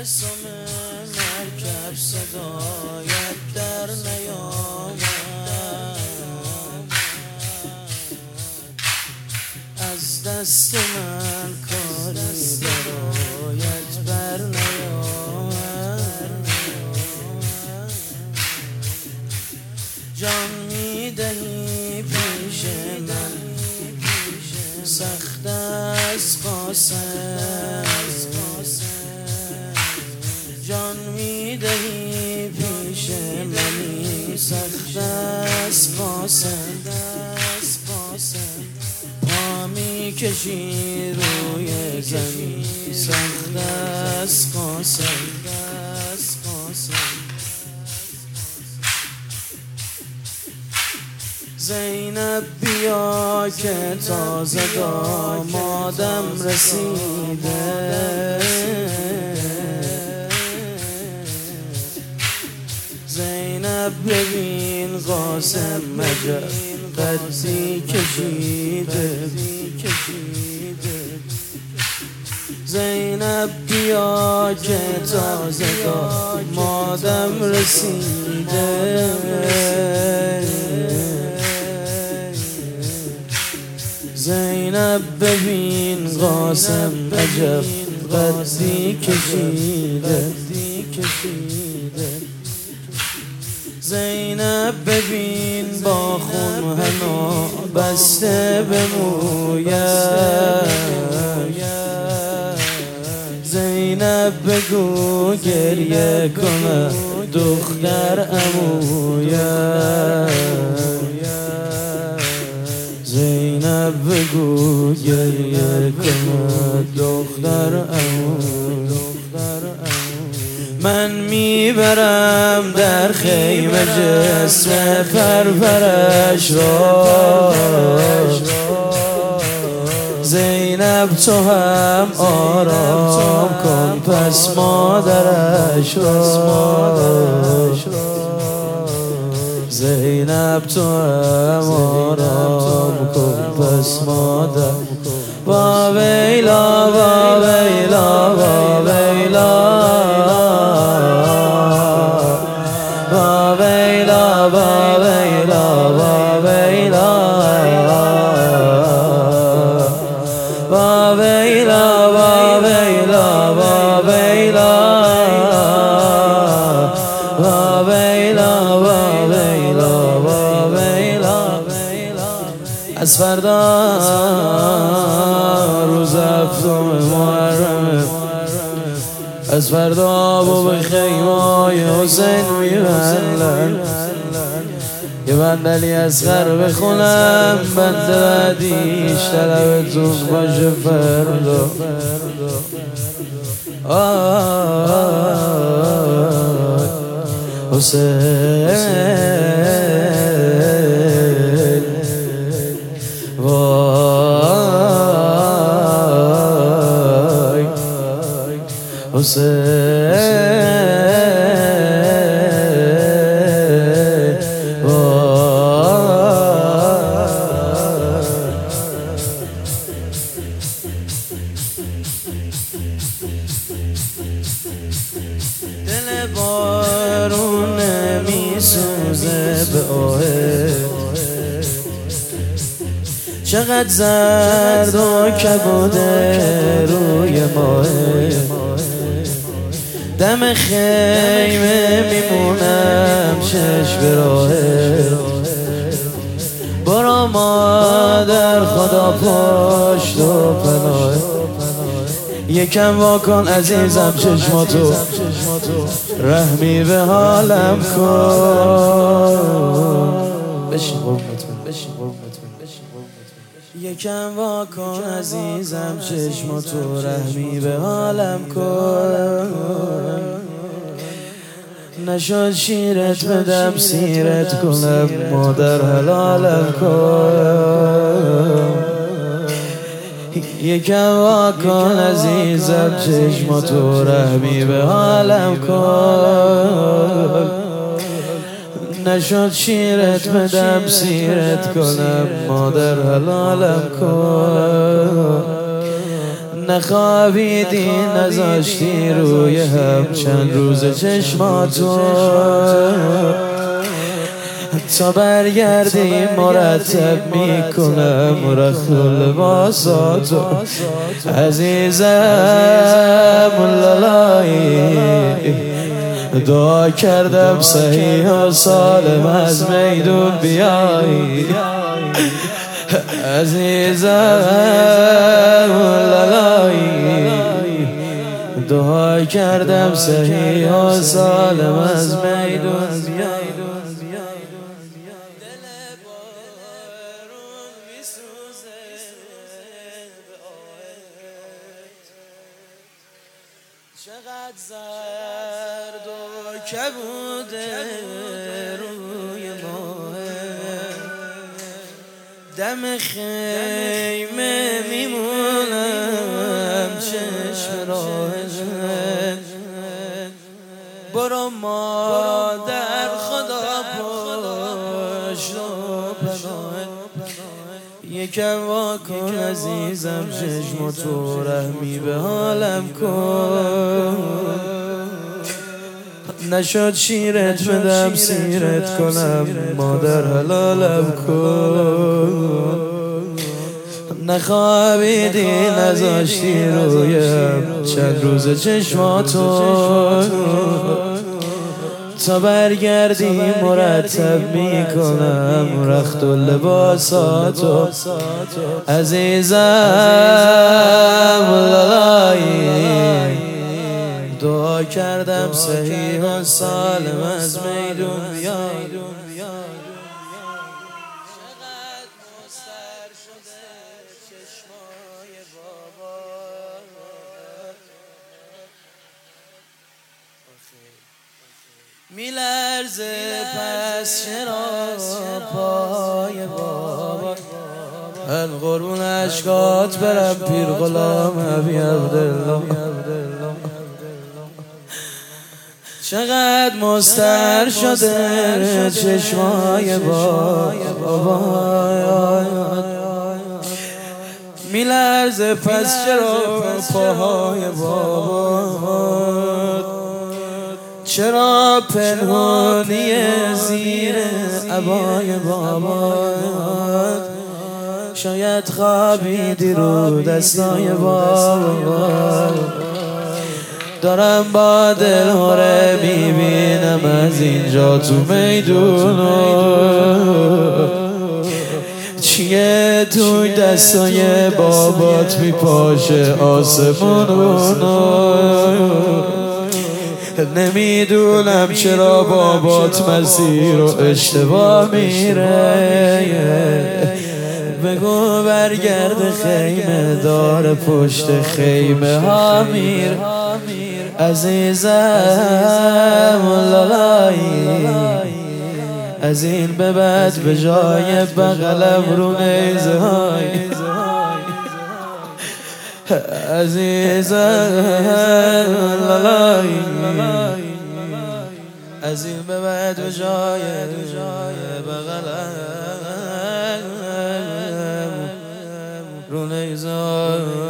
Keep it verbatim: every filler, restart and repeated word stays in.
سم مرکب صدایت در نیامد، از دست من کاری برایت بر نیامد. جان میدهی پیش من سخت از قاسم، جان میدهی پیش منی سخت از قاسم. پا میکشی روی زمین سخت از قاسم. زینب بیا که تازه دامادم رسیده، زینب ببین قاسم عجب قدی کشیده. زینب بیا که تازه دامادم رسیده، زینب ببین قاسم عجب قدی کشیده. زینب ببین با خون حنا بسته به مویش، زینب بگو گریه کنه دختر عمویش، زینب بگو گریه کنه دختر عمویش. من میبرم در خیمه جسم پرپرش را، زینب تو هم آرام کن پس مادرش را، زینب تو هم آرام کن پس مادر. با ویلا با ویلا با ویلا با ویلا با ویلا با ویلا با ویلا با ویلا با ویلا با ویلا با ویلا با ویلا. از فردا روز هفتم محرم، از فردا با خیمای حسین میبندن، یه بندلی از غر بخونم بند بعدیش طلبتون باشه فردا. حسین وای حسین دل بارون میسوزه به آهه، چقدر زرد و کبوده روی ماه، دم خیمه میمونم شش به راهه. برو مادر خدا پشت و پناه، یکم واکن عزیزم چشماتو رحمی به حالم کن. بشین قربونتون بشین قربونتون یکم واکن عزیزم چشماتو رحمی به حالم کن. نشد شیرت بدم سیرت کنم مادر حلالم کن. یکم واکن عزیزم چشماتو رحمی به حالم کن. نشد شیرت بدم سیرت کنم مادر حلالم کن. نخوابیدی نذاشتی روی هم چند روز چشماتو تا برگردی مرتب میکنم رخت لباساتو عزیزم لالایی دعا کردم صحیح و سالم از میدون بیایی عزیزم لالایی دعا کردم صحیح و سالم از میدون بیایی چقدر زرد و کبوده روی ماه دم خیمه میمونم چشم راهش برو مادر خدا پشت و پناه یکم واکن عزیزم چشم و تو رحمی به حالم کن نشد شیرت بدم سیرت کنم مادر حلالم کن نخوابیدی نذاشتی رویم چند روز چشماتو تا برگردی مرتب میکنم رخت و لباساتو عزیزم لالایی دعا کردم صحیح و سالم از میدون بیای چقدر مستر شده چشمای بابا میلرزه پس چرا پای بابا القربون عشقات برم پیر غلام ابی عبدالله چقدر مستر شده چشمای بابا میلرزه پس چرا پاهای بابا چرا پنهانی زیر عبای بابا شاید خوابیدی رو دستای بابا دارم با دل هره میبینم از اینجا تو میدونو چیه توی دستای بابات میپاشه آسمونو نمیدونم چرا بابات مسیر رو اشتباه میره بگو برگرد خیمه دار پشت خیمه ها میر عزیزم لالایی از این به بعد به جای بغلم رو نیزه های عزیزم لالایی از این به بعد به جای بغلم رو نیزه های